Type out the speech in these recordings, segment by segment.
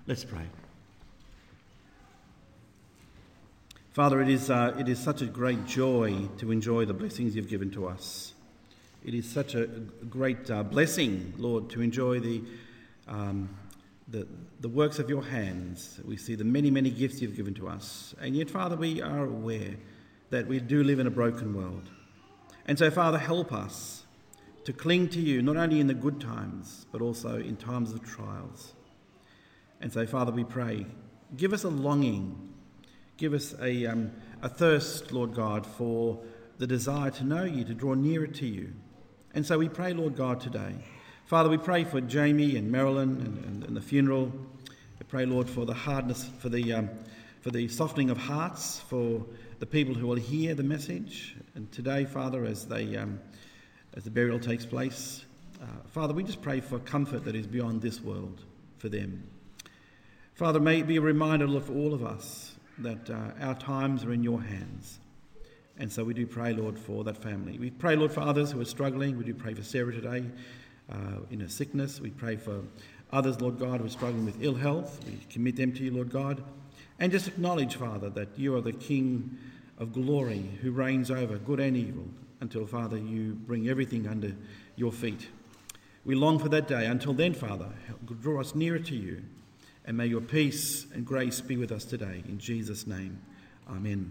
Let's pray. Father, it is such a great joy to enjoy the blessings you've given to us. It is such a great blessing, Lord, to enjoy the works of your hands. We see the many, many gifts you've given to us. And yet, Father, we are aware that we do live in a broken world. And so, Father, help us to cling to you, not only in the good times, but also in times of trials. And so, Father, we pray, give us a longing, give us a thirst, Lord God, for the desire to know you, to draw nearer to you. And so we pray, Lord God, today. Father, we pray for Jamie and Marilyn and the funeral. We pray, Lord, for the hardness, for the softening of hearts, for the people who will hear the message. And today, Father, as the burial takes place, Father, we just pray for comfort that is beyond this world for them. Father, may it be a reminder, Lord, for all of us that our times are in your hands. And so we do pray, Lord, for that family. We pray, Lord, for others who are struggling. We do pray for Sarah today in her sickness. We pray for others, Lord God, who are struggling with ill health. We commit them to you, Lord God. And just acknowledge, Father, that you are the King of glory who reigns over good and evil until, Father, you bring everything under your feet. We long for that day. Until then, Father, draw us nearer to you. And may your peace and grace be with us today. In Jesus' name, amen.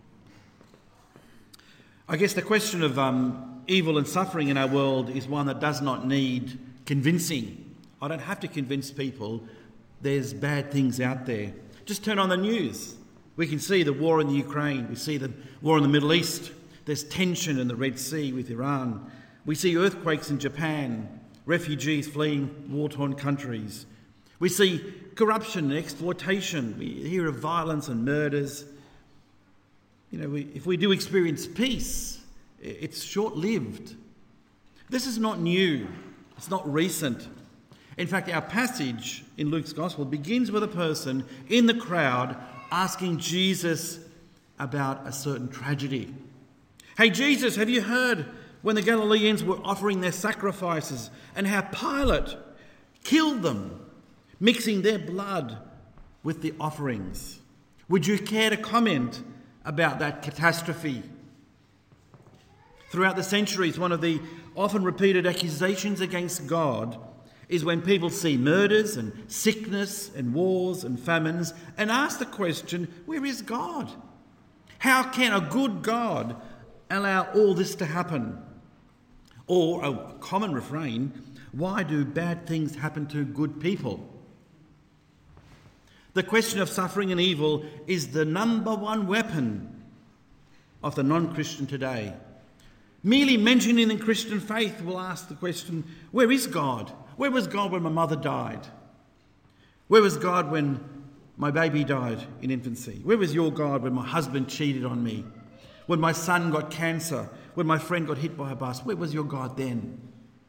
I guess the question of evil and suffering in our world is one that does not need convincing. I don't have to convince people there's bad things out there. Just turn on the news. We can see the war in the Ukraine. We see the war in the Middle East. There's tension in the Red Sea with Iran. We see earthquakes in Japan, refugees fleeing war-torn countries. We see corruption and exploitation. We hear of violence and murders. You know, if we do experience peace, it's short-lived. This is not new. It's not recent. In fact, our passage in Luke's Gospel begins with a person in the crowd asking Jesus about a certain tragedy. Hey, Jesus, have you heard when the Galileans were offering their sacrifices and how Pilate killed them, mixing their blood with the offerings? Would you care to comment about that catastrophe? Throughout the centuries, one of the often repeated accusations against God is when people see murders and sickness and wars and famines and ask the question, where is God? How can a good God allow all this to happen? Or a common refrain, why do bad things happen to good people? The question of suffering and evil is the number one weapon of the non-Christian today. Merely mentioning the Christian faith will ask the question, where is God? Where was God when my mother died? Where was God when my baby died in infancy? Where was your God when my husband cheated on me? When my son got cancer? When my friend got hit by a bus? Where was your God then?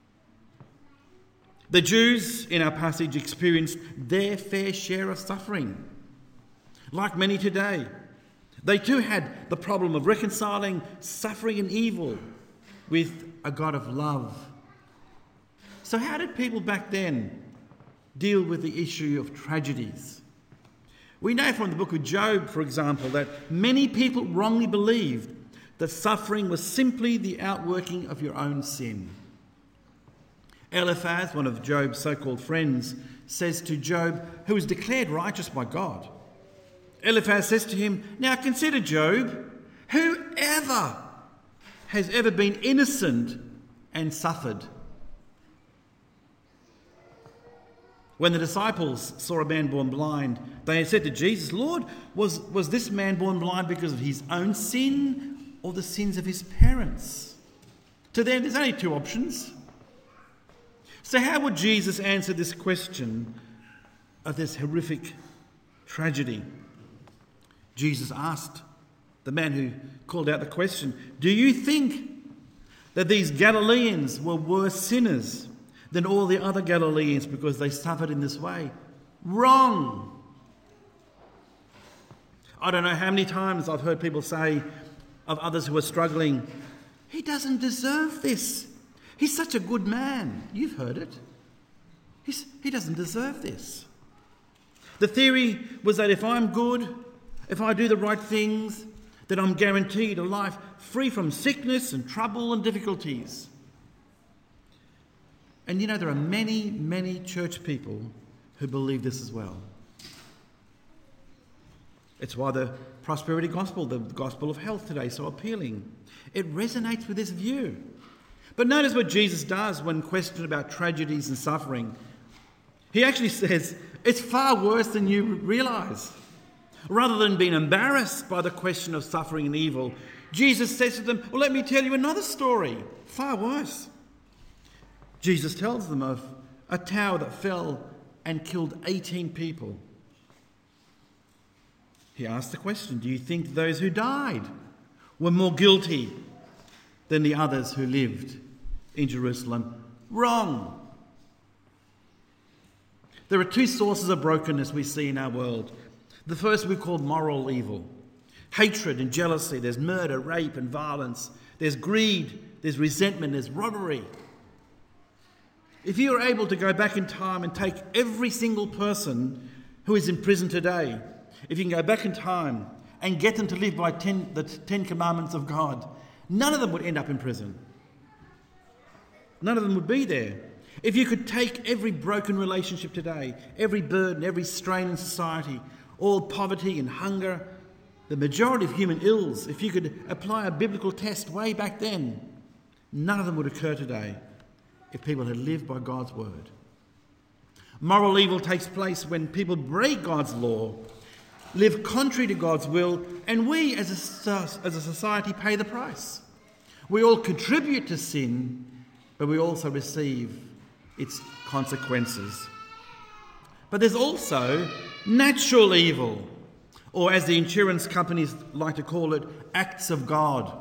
The Jews in our passage experienced their fair share of suffering. Like many today, they too had the problem of reconciling suffering and evil with a God of love. So how did people back then deal with the issue of tragedies? We know from the book of Job, for example, that many people wrongly believed that suffering was simply the outworking of your own sin. Eliphaz, one of Job's so-called friends, says to Job, who was declared righteous by God. Eliphaz says to him, now consider, Job, whoever has ever been innocent and suffered? When the disciples saw a man born blind, they said to Jesus, Lord, was this man born blind because of his own sin or the sins of his parents? To them, there's only two options. So how would Jesus answer this question of this horrific tragedy? Jesus asked the man who called out the question, do you think that these Galileans were worse sinners than all the other Galileans because they suffered in this way? Wrong. I don't know how many times I've heard people say of others who are struggling, he doesn't deserve this. He's such a good man. You've heard it. He doesn't deserve this. The theory was that if I'm good, if I do the right things, then I'm guaranteed a life free from sickness and trouble and difficulties. And there are many, many church people who believe this as well. It's why the prosperity gospel, the gospel of health today, is so appealing. It resonates with this view. But notice what Jesus does when questioned about tragedies and suffering. He actually says, it's far worse than you realise. Rather than being embarrassed by the question of suffering and evil, Jesus says to them, well, let me tell you another story, far worse. Jesus tells them of a tower that fell and killed 18 people. He asks the question, do you think those who died were more guilty than the others who lived in Jerusalem? Wrong. There are two sources of brokenness we see in our world. The first we call moral evil. Hatred and jealousy. There's murder, rape and violence. There's greed. There's resentment. There's robbery. If you are able to go back in time and take every single person who is in prison today, if you can go back in time and get them to live by the 10 commandments of God, none of them would end up in prison. None of them would be there. If you could take every broken relationship today, every burden, every strain in society, all poverty and hunger, the majority of human ills, if you could apply a biblical test way back then, none of them would occur today if people had lived by God's word. Moral evil takes place when people break God's law, live contrary to God's will, and we as a society pay the price. We all contribute to sin, but we also receive its consequences. But there's also natural evil, or as the insurance companies like to call it, acts of God.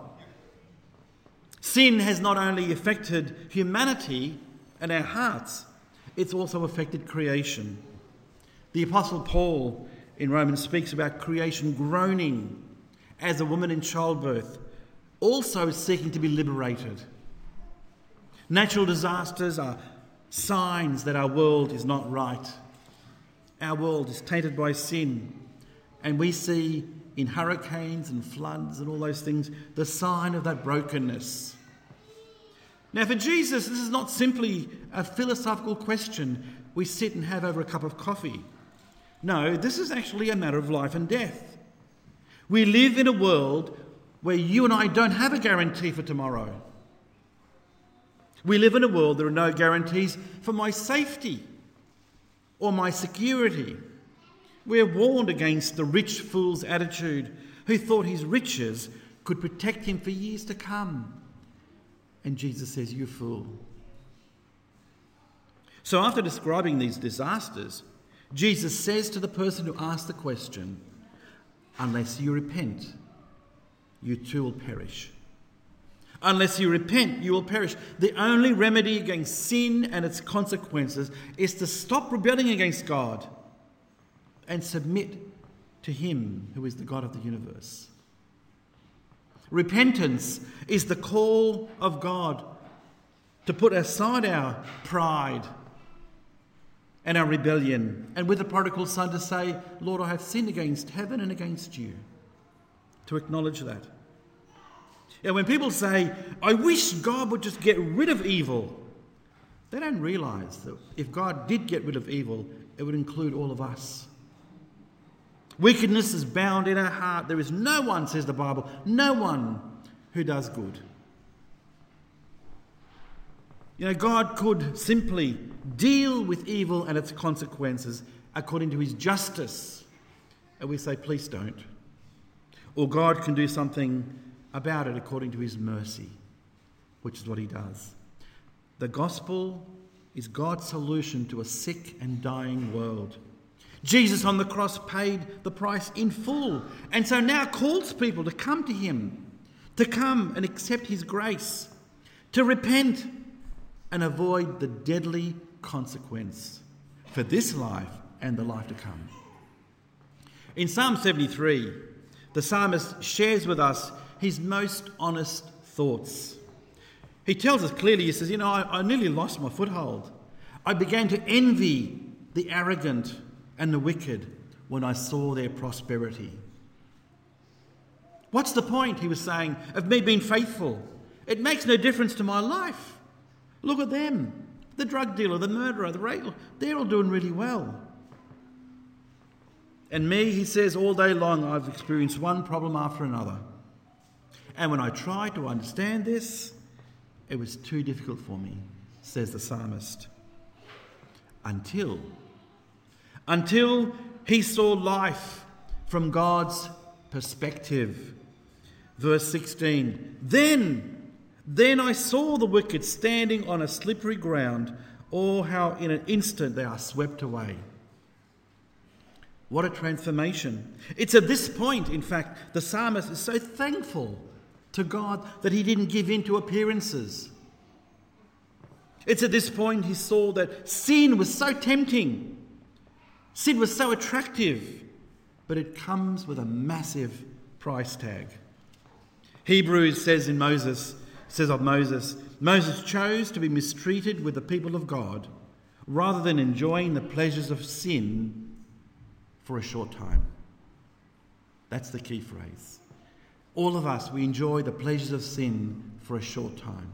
Sin has not only affected humanity and our hearts, it's also affected creation. The Apostle Paul in Romans speaks about creation groaning as a woman in childbirth, also seeking to be liberated. Natural disasters are signs that our world is not right. Our world is tainted by sin, and we see in hurricanes and floods and all those things the sign of that brokenness. Now for Jesus, this is not simply a philosophical question we sit and have over a cup of coffee. No, this is actually a matter of life and death. We live in a world where you and I don't have a guarantee for tomorrow. We live in a world there are no guarantees for my safety or my security. We are warned against the rich fool's attitude who thought his riches could protect him for years to come. And Jesus says, you fool. So after describing these disasters, Jesus says to the person who asked the question, unless you repent, you too will perish. Unless you repent, you will perish. The only remedy against sin and its consequences is to stop rebelling against God and submit to him who is the God of the universe. Repentance is the call of God to put aside our pride and our rebellion, and with the prodigal son to say, Lord, I have sinned against heaven and against you. To acknowledge that. And when people say, I wish God would just get rid of evil, they don't realise that if God did get rid of evil, it would include all of us. Wickedness is bound in our heart. There is no one, says the Bible, no one who does good. God could simply deal with evil and its consequences according to his justice. And we say, please don't. Or God can do something about it according to his mercy, which is what he does. The gospel is God's solution to a sick and dying world. Jesus on the cross paid the price in full, and so now calls people to come to him, to come and accept his grace, to repent and avoid the deadly consequence for this life and the life to come. In Psalm 73, the psalmist shares with us his most honest thoughts. He tells us clearly, he says, I nearly lost my foothold. I began to envy the arrogant and the wicked when I saw their prosperity. What's the point, he was saying, of me being faithful? It makes no difference to my life. Look at them. The drug dealer, the murderer, the rape, they're all doing really well. And me, he says, all day long I've experienced one problem after another. And when I tried to understand this, it was too difficult for me, says the psalmist. Until he saw life from God's perspective. Verse 16, Then I saw the wicked standing on a slippery ground, or how in an instant they are swept away. What a transformation. It's at this point, in fact, the psalmist is so thankful to God that he didn't give in to appearances. It's at this point he saw that sin was so tempting. Sin was so attractive, but it comes with a massive price tag. Hebrews says of Moses, Moses chose to be mistreated with the people of God rather than enjoying the pleasures of sin for a short time. That's the key phrase. All of us, we enjoy the pleasures of sin for a short time.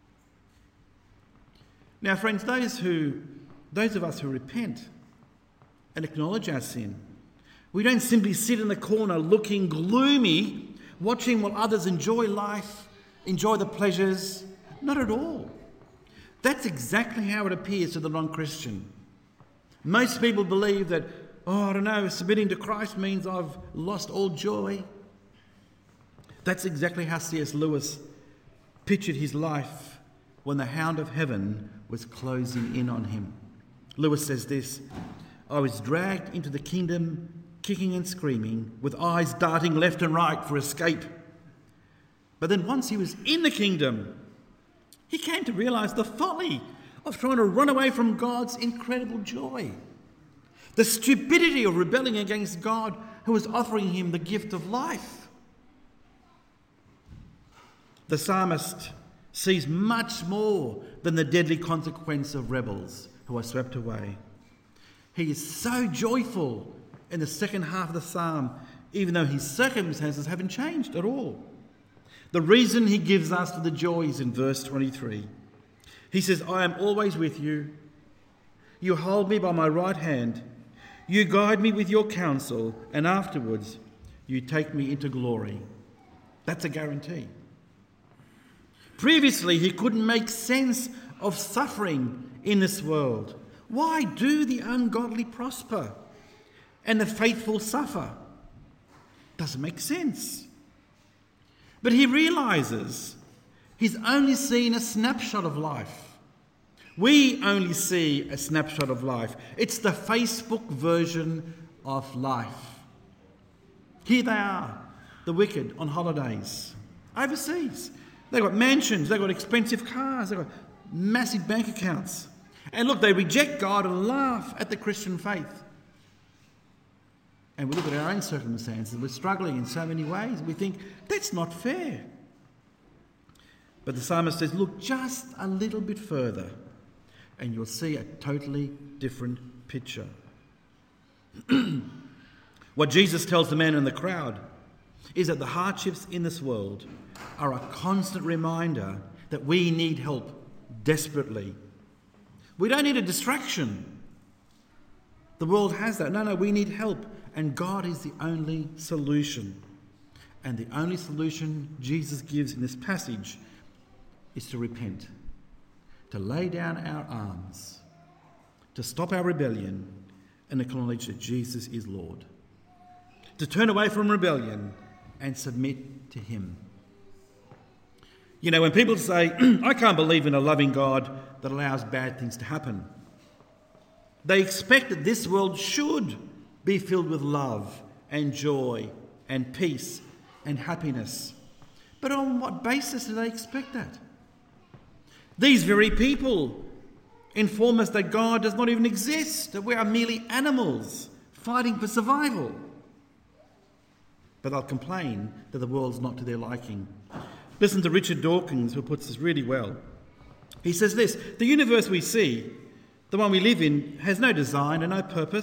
Now, friends, those of us who repent and acknowledge our sin, we don't simply sit in the corner looking gloomy, watching while others enjoy life, enjoy the pleasures. Not at all. That's exactly how it appears to the non-Christian. Most people believe that, submitting to Christ means I've lost all joy. That's exactly how C.S. Lewis pictured his life when the hound of heaven was closing in on him. Lewis says this, I was dragged into the kingdom, kicking and screaming, with eyes darting left and right for escape. But then once he was in the kingdom, he came to realise the folly of trying to run away from God's incredible joy. The stupidity of rebelling against God who was offering him the gift of life. The psalmist sees much more than the deadly consequence of rebels who are swept away. He is so joyful in the second half of the psalm, even though his circumstances haven't changed at all. The reason he gives us for the joy is in verse 23. He says, I am always with you. You hold me by my right hand. You guide me with your counsel, and afterwards you take me into glory. That's a guarantee. Previously, he couldn't make sense of suffering in this world. Why do the ungodly prosper and the faithful suffer? Doesn't make sense. But he realises he's only seen a snapshot of life. We only see a snapshot of life. It's the Facebook version of life. Here they are, the wicked on holidays, overseas. They've got mansions, they've got expensive cars, they've got massive bank accounts. And look, they reject God and laugh at the Christian faith. And we look at our own circumstances, we're struggling in so many ways. We think, that's not fair. But the psalmist says, look just a little bit further and you'll see a totally different picture. What Jesus tells the man in the crowd is that the hardships in this world are a constant reminder that we need help desperately. We don't need a distraction. The world has that. No, we need help. And God is the only solution. And the only solution Jesus gives in this passage is to repent, to lay down our arms, to stop our rebellion and acknowledge that Jesus is Lord, to turn away from rebellion and submit to him. You know, when people say, I can't believe in a loving God that allows bad things to happen, they expect that this world should be filled with love and joy and peace and happiness. But on what basis do they expect that? These very people inform us that God does not even exist, that we are merely animals fighting for survival. But they'll complain that the world's not to their liking. Listen to Richard Dawkins, who puts this really well. He says this, the universe we see, the one we live in, has no design and no purpose.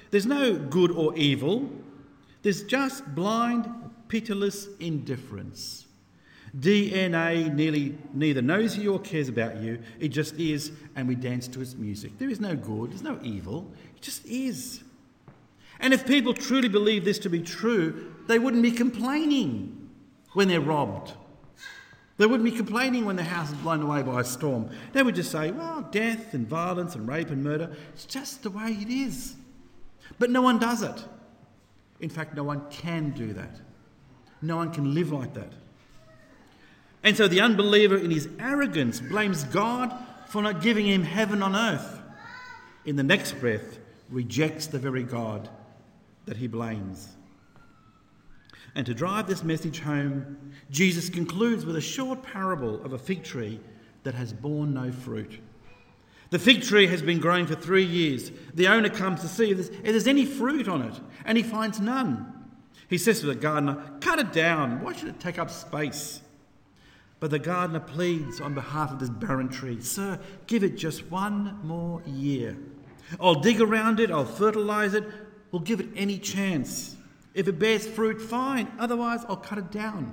There's no good or evil. There's just blind, pitiless indifference. DNA neither knows you or cares about you. It just is, and we dance to its music. There is no good, there's no evil. It just is. And if people truly believe this to be true, they wouldn't be complaining when they're robbed. They wouldn't be complaining when their house is blown away by a storm. They would just say, well, death and violence and rape and murder, it's just the way it is. But no one does it. In fact, no one can do that. No one can live like that. And so the unbeliever in his arrogance blames God for not giving him heaven on earth. In the next breath, rejects the very God that he blames. And to drive this message home, Jesus concludes with a short parable of a fig tree that has borne no fruit. The fig tree has been growing for 3 years. The owner comes to see if there's any fruit on it, and he finds none. He says to the gardener, "Cut it down. Why should it take up space?" But the gardener pleads on behalf of this barren tree, "Sir, give it just 1 more year. I'll dig around it, I'll fertilise it, we'll give it any chance. If it bears fruit, fine. Otherwise, I'll cut it down."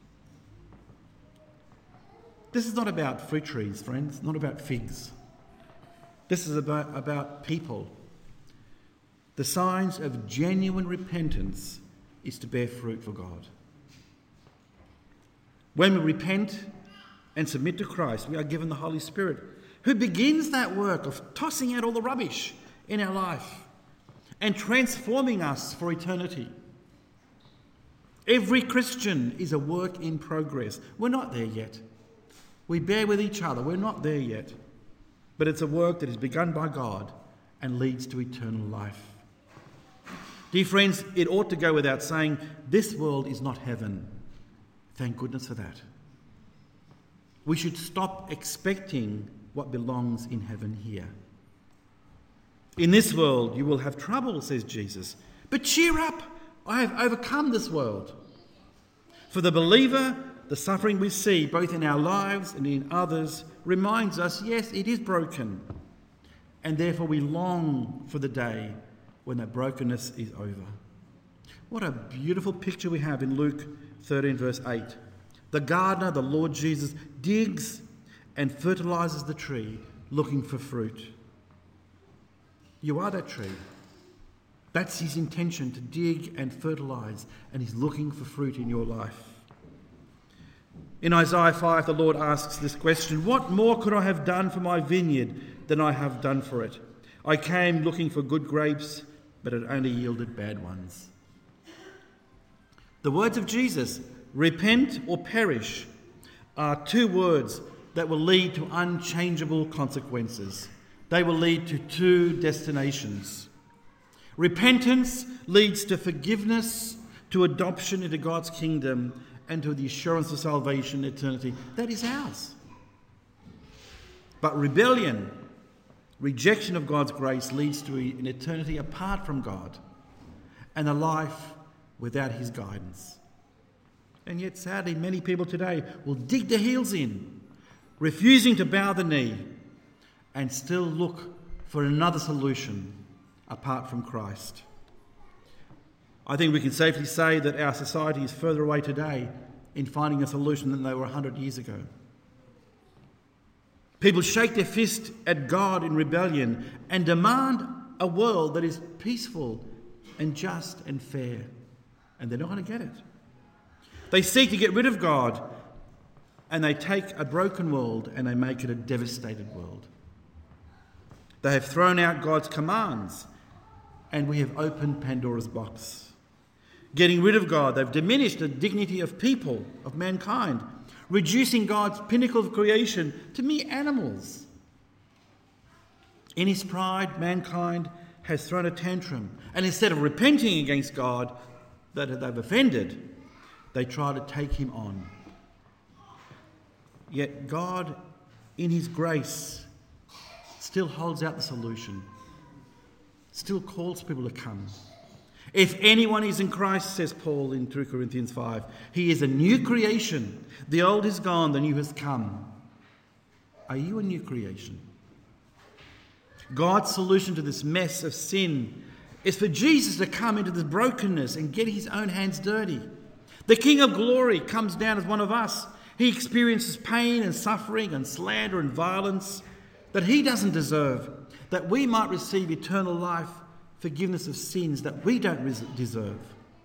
This is not about fruit trees, friends, not about figs. This is about people. The signs of genuine repentance is to bear fruit for God. When we repent and submit to Christ, we are given the Holy Spirit, who begins that work of tossing out all the rubbish in our life and transforming us for eternity. Every Christian is a work in progress. We're not there yet. We bear with each other. We're not there yet. But it's a work that is begun by God and leads to eternal life. Dear friends, it ought to go without saying, this world is not heaven. Thank goodness for that. We should stop expecting what belongs in heaven here. In this world you will have trouble, says Jesus, but cheer up, I have overcome this world. For the believer, the suffering we see both in our lives and in others reminds us, yes, it is broken, and therefore we long for the day when that brokenness is over. What a beautiful picture we have in Luke 13 verse 8. The gardener, the Lord Jesus, digs and fertilises the tree looking for fruit. You are that tree. That's his intention, to dig and fertilise, and he's looking for fruit in your life. In Isaiah 5, the Lord asks this question, "What more could I have done for my vineyard than I have done for it? I came looking for good grapes, but it only yielded bad ones." The words of Jesus, repent or perish, are 2 words that will lead to unchangeable consequences. They will lead to 2 destinations. Repentance leads to forgiveness, to adoption into God's kingdom, and to the assurance of salvation and eternity. That is ours. But rebellion, rejection of God's grace, leads to an eternity apart from God and a life without his guidance. And yet, sadly, many people today will dig their heels in, refusing to bow the knee, and still look for another solution apart from Christ. I think we can safely say that our society is further away today in finding a solution than they were 100 years ago. People shake their fist at God in rebellion and demand a world that is peaceful and just and fair, and they're not going to get it. They seek to get rid of God, and they take a broken world and they make it a devastated world. They have thrown out God's commands, and we have opened Pandora's box. Getting rid of God, they've diminished the dignity of people, of mankind, reducing God's pinnacle of creation to mere animals. In his pride, mankind has thrown a tantrum, and instead of repenting against God that they've offended, they try to take him on. Yet God, in his grace, still holds out the solution, still calls people to come. If anyone is in Christ, says Paul in 2 Corinthians 5, he is a new creation. The old is gone, the new has come. Are you a new creation? God's solution to this mess of sin is for Jesus to come into this brokenness and get his own hands dirty. The King of Glory comes down as one of us. He experiences pain and suffering and slander and violence that he doesn't deserve, that we might receive eternal life, forgiveness of sins that we don't deserve.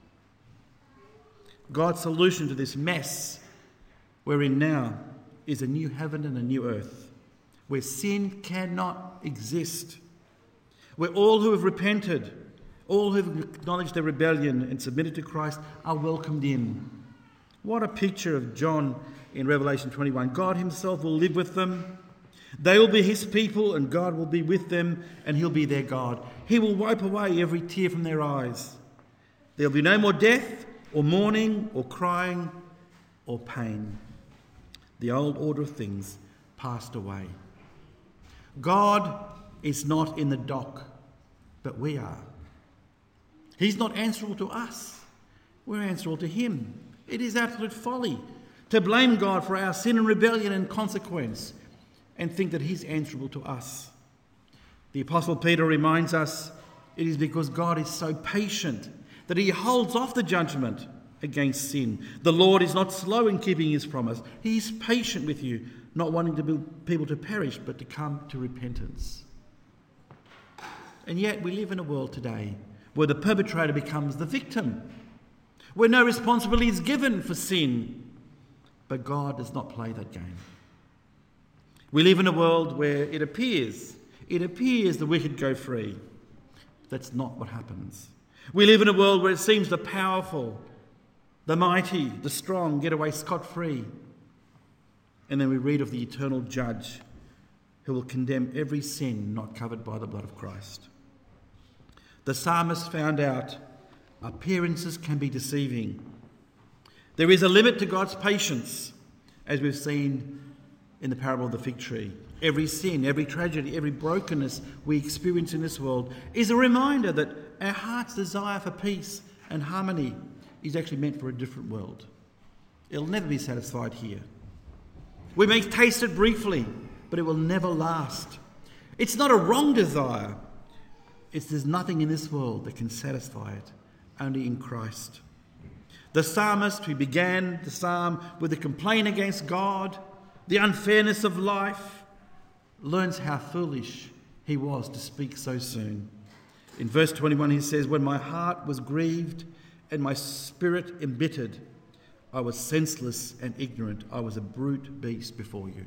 God's solution to this mess we're in now is a new heaven and a new earth, where sin cannot exist, where all who have repented, all who have acknowledged their rebellion and submitted to Christ are welcomed in. What a picture of John in Revelation 21. God himself will live with them. They will be his people and God will be with them and he'll be their God. He will wipe away every tear from their eyes. There will be no more death or mourning or crying or pain. The old order of things passed away. God is not in the dock, but we are. He's not answerable to us. We're answerable to him. It is absolute folly to blame God for our sin and rebellion and consequence and think that he's answerable to us. The Apostle Peter reminds us it is because God is so patient that he holds off the judgment against sin. The Lord is not slow in keeping his promise. He is patient with you, not wanting people to perish, but to come to repentance. And yet we live in a world today where the perpetrator becomes the victim, where no responsibility is given for sin. But God does not play that game. We live in a world where it appears the wicked go free. That's not what happens. We live in a world where it seems the powerful, the mighty, the strong get away scot-free. And then we read of the eternal judge who will condemn every sin not covered by the blood of Christ. The psalmist found out appearances can be deceiving. There is a limit to God's patience, as we've seen in the parable of the fig tree. Every sin, every tragedy, every brokenness we experience in this world is a reminder that our heart's desire for peace and harmony is actually meant for a different world. It'll never be satisfied here. We may taste it briefly, but it will never last. It's not a wrong desire. There's nothing in this world that can satisfy it, only in Christ. The psalmist who began the psalm with a complaint against God, the unfairness of life, learns how foolish he was to speak so soon. In verse 21 he says, "When my heart was grieved and my spirit embittered, I was senseless and ignorant. I was a brute beast before you."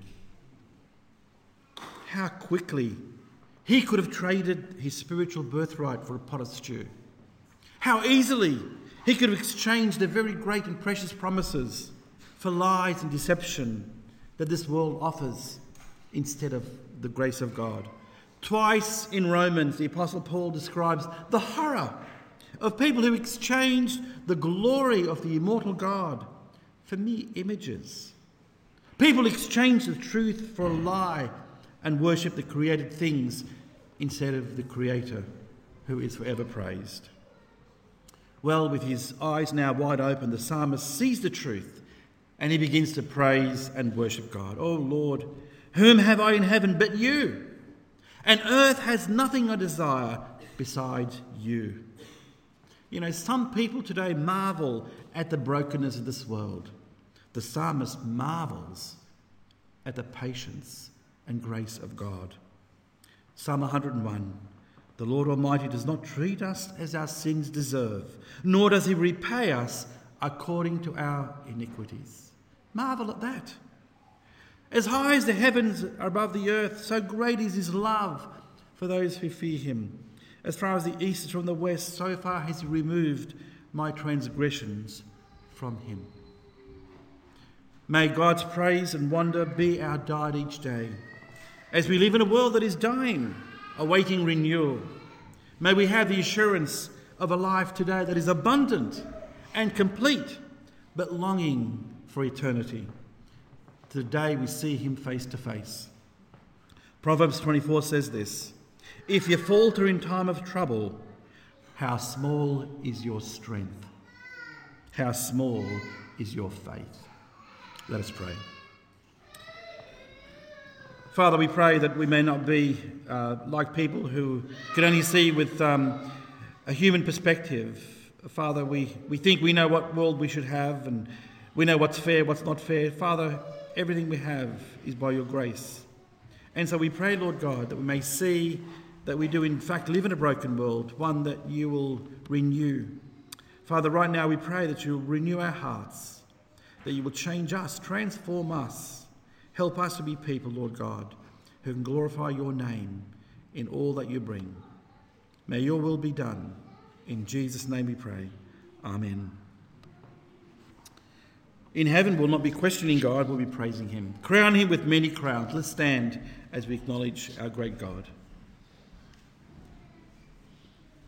How quickly he could have traded his spiritual birthright for a pot of stew. How easily he could have exchanged the very great and precious promises for lies and deception that this world offers instead of the grace of God. Twice in Romans, the Apostle Paul describes the horror of people who exchanged the glory of the immortal God for mere images. People exchange the truth for a lie and worship the created things instead of the Creator, who is forever praised. Well, with his eyes now wide open, the psalmist sees the truth and he begins to praise and worship God. "Oh Lord, whom have I in heaven but you? And earth has nothing I desire besides you." You know, some people today marvel at the brokenness of this world. The psalmist marvels at the patience and grace of God. Psalm 101. "The Lord Almighty does not treat us as our sins deserve, nor does he repay us according to our iniquities." Marvel at that. As high as the heavens are above the earth, so great is his love for those who fear him. As far as the east is from the west, so far has he removed my transgressions from him. May God's praise and wonder be our diet each day, as we live in a world that is dying, awaiting renewal. May we have the assurance of a life today that is abundant and complete, but longing for eternity, to the day we see him face to face. Proverbs 24 says this, "If you falter in time of trouble, how small is your strength? How small is your faith?" Let us pray. Father, we pray that we may not be like people who can only see with a human perspective. Father, we think we know what world we should have, and we know what's fair, what's not fair. Father, everything we have is by your grace. And so we pray, Lord God, that we may see that we do in fact live in a broken world, one that you will renew. Father, right now we pray that you will renew our hearts, that you will change us, transform us. Help us to be people, Lord God, who can glorify your name in all that you bring. May your will be done. In Jesus' name we pray. Amen. In heaven we'll not be questioning God, we'll be praising him. Crown him with many crowns. Let's stand as we acknowledge our great God.